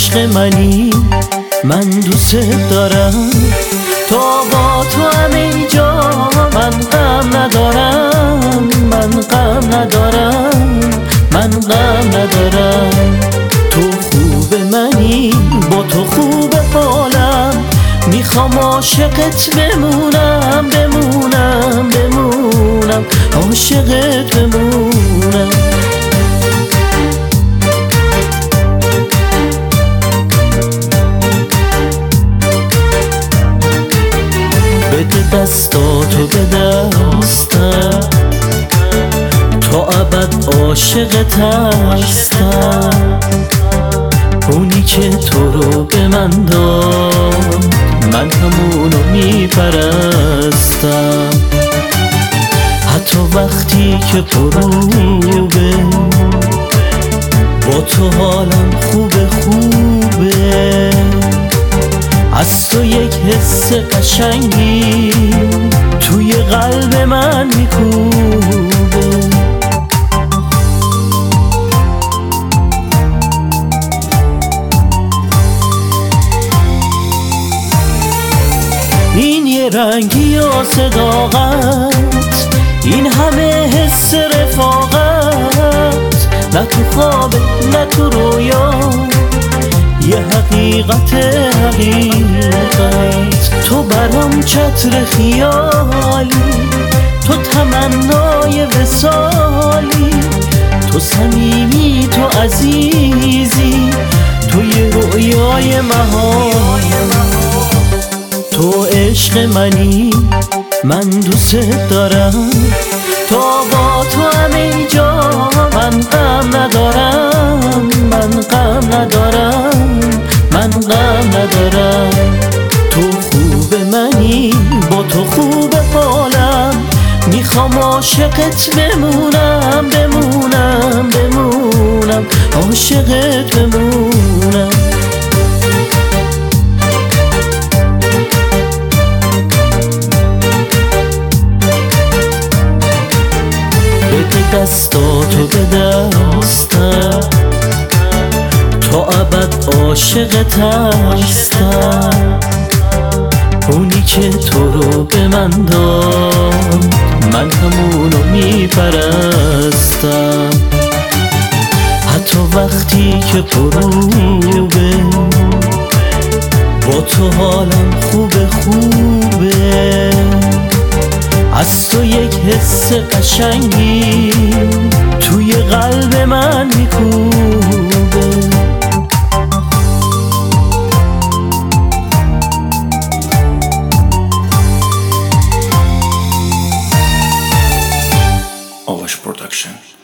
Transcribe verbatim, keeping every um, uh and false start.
عشق منی، من دوست دارم. تا با تو همه جا من غم ندارم، من غم ندارم، من غم ندارم. تو خوب منی، با تو خوب حالم، میخوام عاشقت بمونم بمونم بمونم، عاشقت بمونم. بده دستاتو به دستم، تا ابد عاشقت هستم. اونی که تو رو به من داد، من همونو میپرستم. حتی وقتی که غروبه، با تو حالم خوبه خوبه. از تو یک حس قشنگی توی قلب من میکوبه. این یه رنگی و صداقت، این همه حس رفاقت، نه تو خواب نه تو رویا، یه حقیقت حقیقت. تو برام چتر خیالی، تو تمنای وصالی، تو صمیمی، تو عزیزی، تو یه رویای محال. تو عشق منی، من دوست دارم. تا با تو همه جا من غم ندارم، من غم ندارم، من غم ندارم. تو خوب منی، با تو خوب حالم، میخوام عاشقت بمونم بمونم بمونم، عاشقت بمونم. دستاتو به دستم، تا ابد عاشقت هستم. اونی که تو رو به من داد، من همونو میپرستم. حتی وقتی که غروبه، با تو حالم خوبه خوبه. از تو یک حس قشنگی توی قلب من میکوبه. آواش پروداکشن.